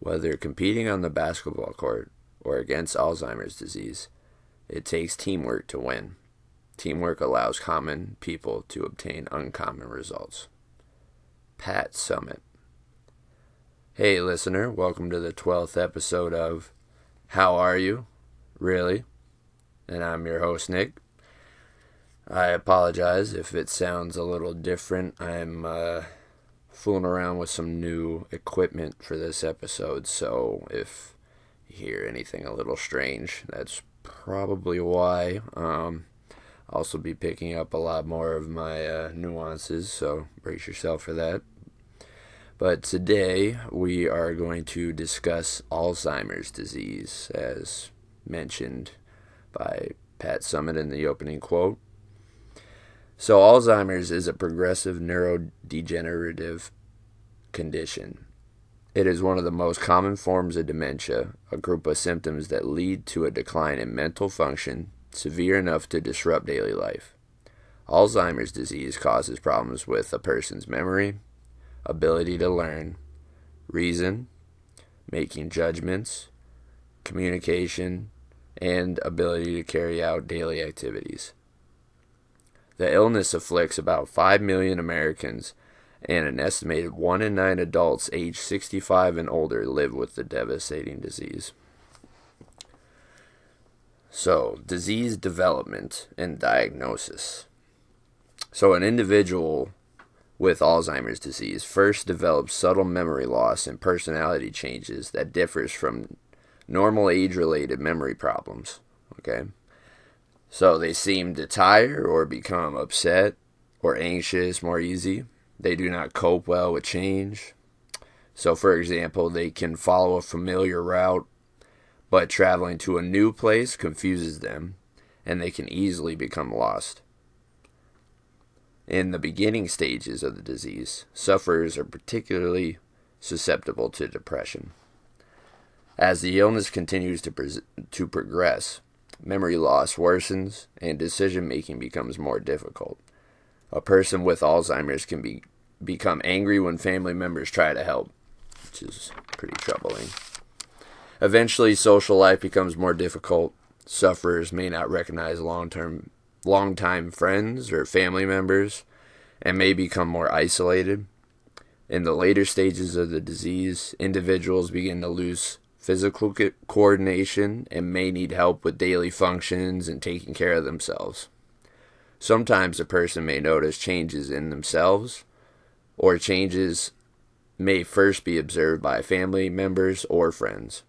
Whether competing on the basketball court or against Alzheimer's disease, it takes teamwork to win. Teamwork allows common people to obtain uncommon results. Pat Summitt. Hey listener, welcome to the 12th episode of How Are You? Really? And I'm your host, Nick. I apologize if it sounds a little different. I'm fooling around with some new equipment for this episode, so if you hear anything a little strange, that's probably why. I'll also be picking up a lot more of my nuances, so brace yourself for that. But today we are going to discuss Alzheimer's disease, as mentioned by Pat Summitt in the opening quote. So Alzheimer's is a progressive neurodegenerative condition. It is one of the most common forms of dementia, a group of symptoms that lead to a decline in mental function severe enough to disrupt daily life. Alzheimer's disease causes problems with a person's memory, ability to learn, reason, making judgments, communication, and ability to carry out daily activities. The illness afflicts about 5 million Americans, and an estimated 1 in 9 adults aged 65 and older live with the devastating disease. So, disease development and diagnosis. So, an individual with Alzheimer's disease first develops subtle memory loss and personality changes that differs from normal age-related memory problems. Okay? So they seem to tire or become upset or anxious more easy. They do not cope well with change. So for example, they can follow a familiar route, but traveling to a new place confuses them, and they can easily become lost. In the beginning stages of the disease, sufferers are particularly susceptible to depression. As the illness continues to progress, memory loss worsens and decision-making becomes more difficult. A person with Alzheimer's can become angry when family members try to help, which is pretty troubling. Eventually, social life becomes more difficult. Sufferers may not recognize long-time friends or family members and may become more isolated. In the later stages of the disease, individuals begin to lose physical coordination and may need help with daily functions and taking care of themselves. Sometimes a person may notice changes in themselves, or changes may first be observed by family members or friends.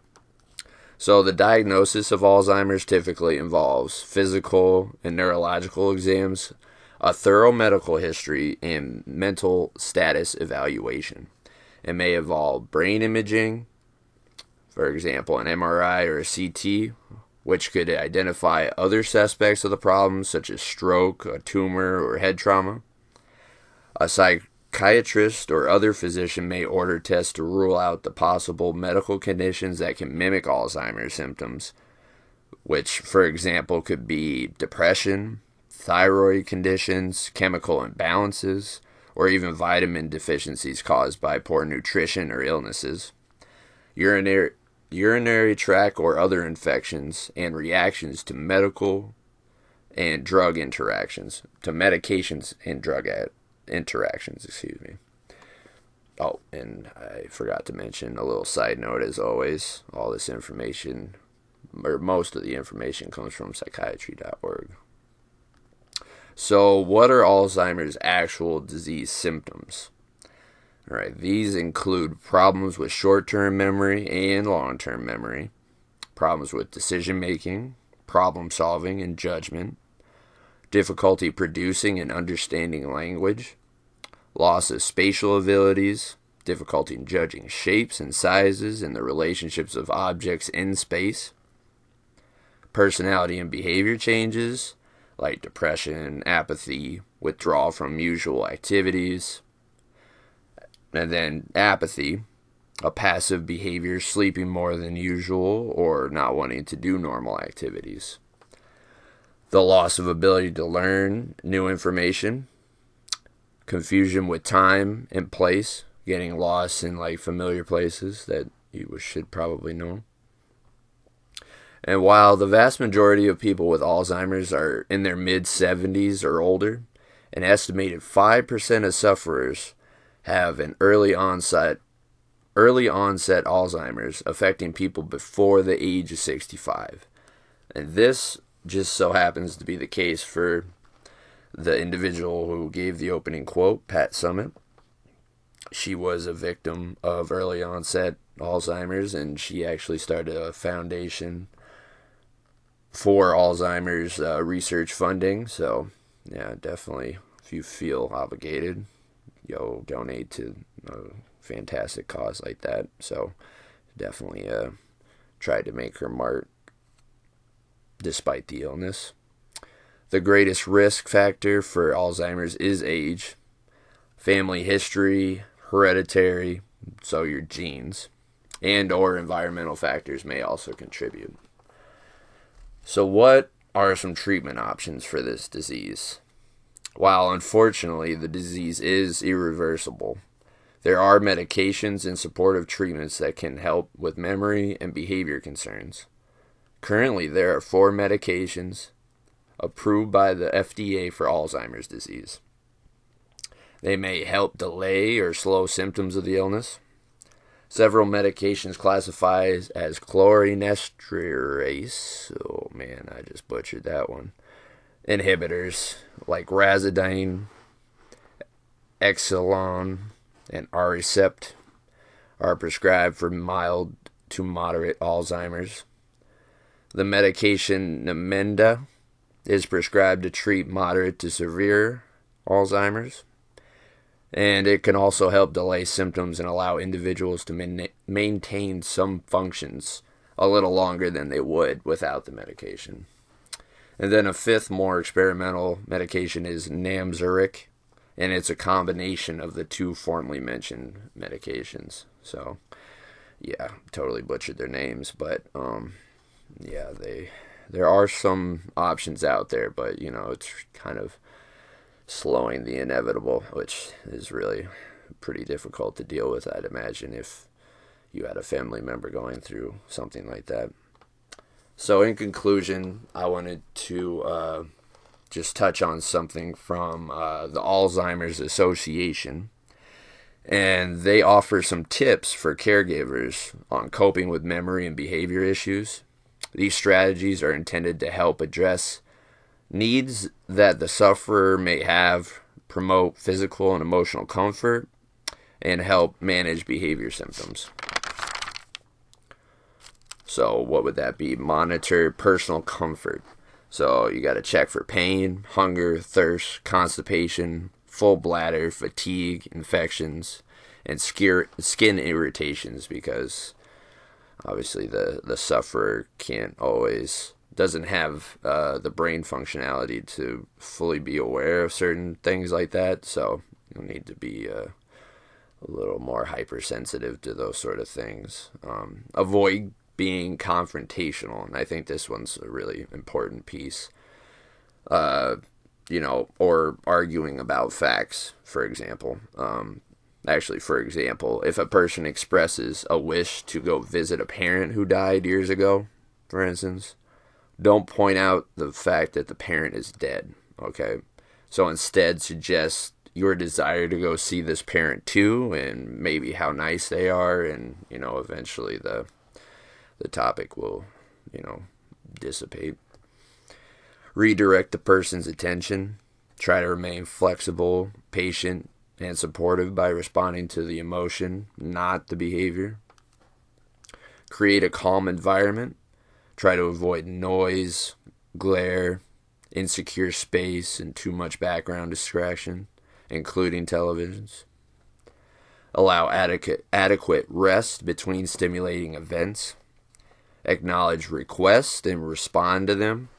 So the diagnosis of Alzheimer's typically involves physical and neurological exams, a thorough medical history, and mental status evaluation. It may involve brain imaging, for example, an MRI or a CT, which could identify other suspects of the problem, such as stroke, a tumor, or head trauma. A psychiatrist or other physician may order tests to rule out the possible medical conditions that can mimic Alzheimer's symptoms, which, for example, could be depression, thyroid conditions, chemical imbalances, or even vitamin deficiencies caused by poor nutrition or illnesses. Urinary tract or other infections, and reactions to medical and drug interactions, to medications and drug interactions, Oh, and I forgot to mention a little side note, as always, all this information, or most of the information, comes from psychiatry.org. So, what are Alzheimer's actual disease symptoms? All right, these include problems with short-term memory and long-term memory, problems with decision-making, problem-solving, and judgment, difficulty producing and understanding language, loss of spatial abilities, difficulty in judging shapes and sizes and the relationships of objects in space, personality and behavior changes like depression, apathy, withdrawal from usual activities. And then apathy, a passive behavior, sleeping more than usual or not wanting to do normal activities. The loss of ability to learn new information, confusion with time and place, getting lost in like familiar places that you should probably know. And while the vast majority of people with Alzheimer's are in their mid-70s or older, an estimated 5% of sufferers have an early onset Alzheimer's, affecting people before the age of 65. And this just so happens to be the case for the individual who gave the opening quote, Pat Summitt. She was a victim of early onset Alzheimer's, and she actually started a foundation for Alzheimer's research funding. So, yeah, definitely, if you feel obligated, donate to a fantastic cause like that. So, definitely tried to make her mark despite the illness. The greatest risk factor for Alzheimer's is age, family history, hereditary, so your genes, and or environmental factors may also contribute. So what are some treatment options for this disease? While unfortunately the disease is irreversible, there are medications and supportive treatments that can help with memory and behavior concerns. Currently, there are 4 medications approved by the FDA for Alzheimer's disease. They may help delay or slow symptoms of the illness. Several medications classified as cholinesterase, oh man, I just butchered that one, inhibitors like Razidine, Exelon, and Aricept are prescribed for mild to moderate Alzheimer's. The medication Namenda is prescribed to treat moderate to severe Alzheimer's, and it can also help delay symptoms and allow individuals to maintain some functions a little longer than they would without the medication. And then a 5th, more experimental medication is Namzuric, and it's a combination of the 2 formerly mentioned medications. So, yeah, totally butchered their names, but yeah, there are some options out there, but it's kind of slowing the inevitable, which is really pretty difficult to deal with, I'd imagine, if you had a family member going through something like that. So in conclusion, I wanted to just touch on something from the Alzheimer's Association, and they offer some tips for caregivers on coping with memory and behavior issues. These strategies are intended to help address needs that the sufferer may have, promote physical and emotional comfort, and help manage behavior symptoms. So what would that be? Monitor personal comfort. So you got to check for pain, hunger, thirst, constipation, full bladder, fatigue, infections, and skin irritations, because obviously the sufferer doesn't have the brain functionality to fully be aware of certain things like that. So you'll need to be a little more hypersensitive to those sort of things. Avoid being confrontational, and I think this one's a really important piece. Or arguing about facts, for example. For example, if a person expresses a wish to go visit a parent who died years ago, for instance, don't point out the fact that the parent is dead, okay? So instead, suggest your desire to go see this parent too, and maybe how nice they are, and, eventually the topic will, dissipate. Redirect the person's attention. Try to remain flexible, patient, and supportive by responding to the emotion, not the behavior. Create a calm environment. Try to avoid noise, glare, insecure space, and too much background distraction, including televisions. Allow adequate rest between stimulating events. Acknowledge requests and respond to them.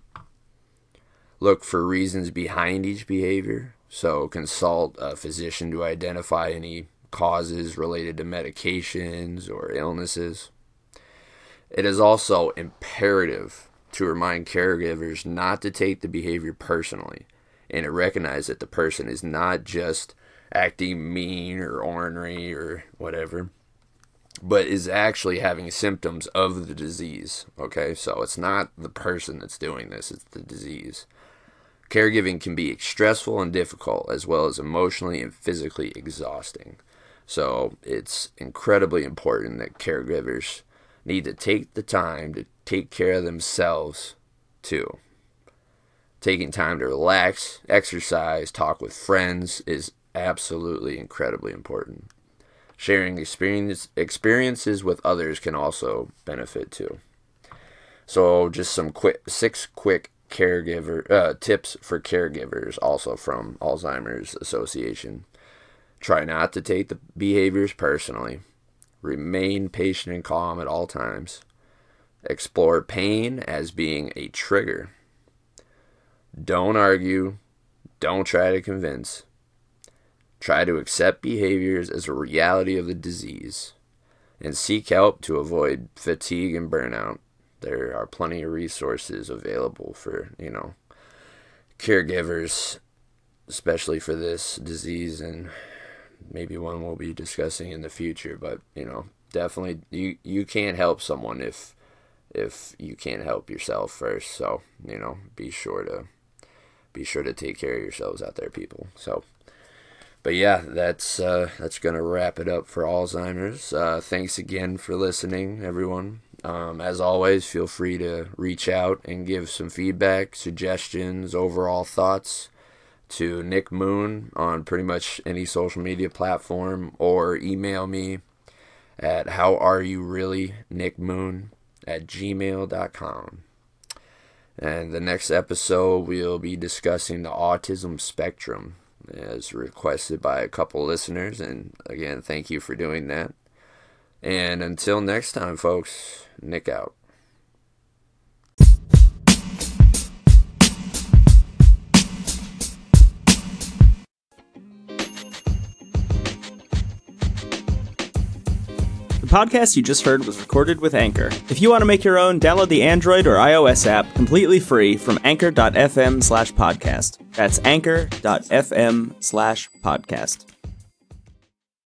Look for reasons behind each behavior. So consult a physician to identify any causes related to medications or illnesses. It is also imperative to remind caregivers not to take the behavior personally, and to recognize that the person is not just acting mean or ornery or whatever. but is actually having symptoms of the disease. Okay, so it's not the person that's doing this, it's the disease. Caregiving can be stressful and difficult, as well as emotionally and physically exhausting. So it's incredibly important that caregivers need to take the time to take care of themselves too. Taking time to relax, exercise, talk with friends is absolutely incredibly important. Sharing experiences with others can also benefit too. So just some 6 quick caregiver tips for caregivers, also from Alzheimer's Association. Try not to take the behaviors personally. Remain patient and calm at all times. Explore pain as being a trigger. Don't argue. Don't try to convince. Try to accept behaviors as a reality of the disease. And seek help to avoid fatigue and burnout. There are plenty of resources available for, caregivers, especially for this disease, and maybe one we'll be discussing in the future. But, definitely you can't help someone if you can't help yourself first. So, be sure to take care of yourselves out there, people. So, but yeah, that's gonna wrap it up for Alzheimer's. Thanks again for listening, everyone. As always, feel free to reach out and give some feedback, suggestions, overall thoughts to Nick Moon on pretty much any social media platform, or email me at howareyourreallynickmoon@gmail.com. And the next episode, we'll be discussing the autism spectrum, as requested by a couple listeners. And again, thank you for doing that. And until next time, folks, Nick out. The podcast you just heard was recorded with Anchor. If you want to make your own, download the Android or iOS app completely free from anchor.fm/podcast. That's anchor.fm/podcast.